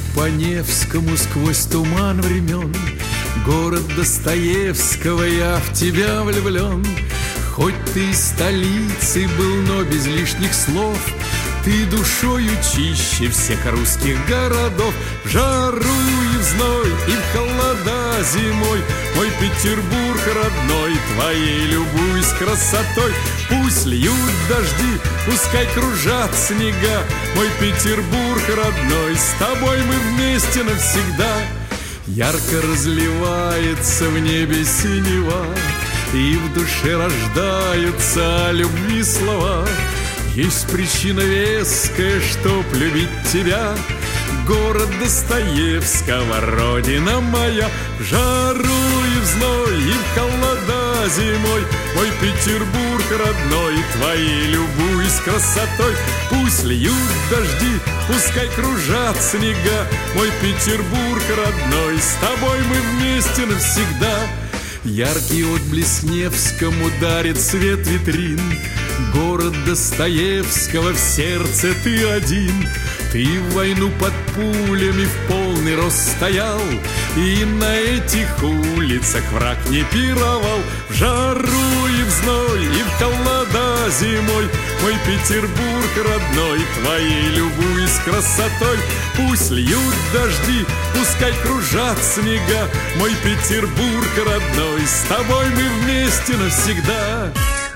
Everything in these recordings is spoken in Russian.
По Невскому сквозь туман времен, город Достоевского, я в тебя влюблен. Хоть ты из столицы был, но без лишних слов, ты душою чище всех русских городов. В жару и в зной, и в холода зимой, мой Петербург родной, твоей любуюсь красотой. Пусть льют дожди, пускай кружат снега, мой Петербург родной, с тобой мы вместе навсегда. Ярко разливается в небе синева, и в душе рождаются о любви слова. Есть причина веская, чтоб любить тебя, город Достоевского, родина моя. В жару и в зной, и в холода зимой, мой Петербург родной, твоей любуюсь красотой. Пусть льют дожди, пускай кружат снега, мой Петербург родной, с тобой мы вместе навсегда. Яркий отблеск Невскому дарит свет витрин, город Достоевского, в сердце ты один. Ты в войну под пулями в полный рост стоял, и на этих улицах враг не пировал. В жару и в зной, и в холода зимой, мой Петербург родной, твоей любуюсь красотой. Пусть льют дожди, пускай кружат снега, мой Петербург родной, с тобой мы вместе навсегда.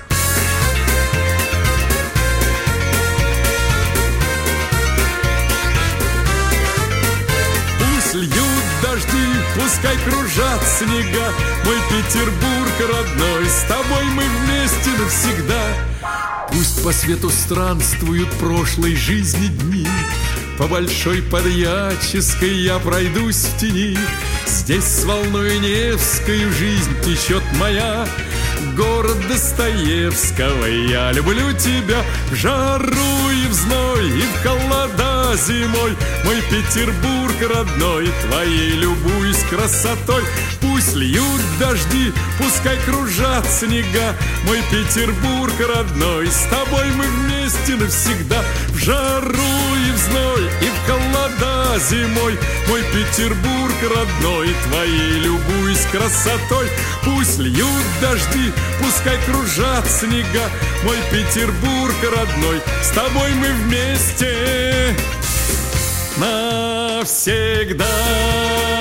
Льют дожди, пускай кружат снега, мой Петербург родной, с тобой мы вместе навсегда. Пусть по свету странствуют прошлой жизни дни, по Большой Подьяческой я пройдусь в тени. Здесь с волною Невскою жизнь течет моя, город Достоевского, я люблю тебя. В жару и в зной, и в холода зимой, мой Петербург родной, твоей любуюсь красотой. Пусть льют дожди, пускай кружат снега, мой Петербург родной, с тобой мы вместе навсегда. В жару и в зной, и в холода зимой, мой Петербург родной, твоей любуюсь красотой. Пусть льют дожди, пускай кружат снега, мой Петербург родной, с тобой мы вместе навсегда.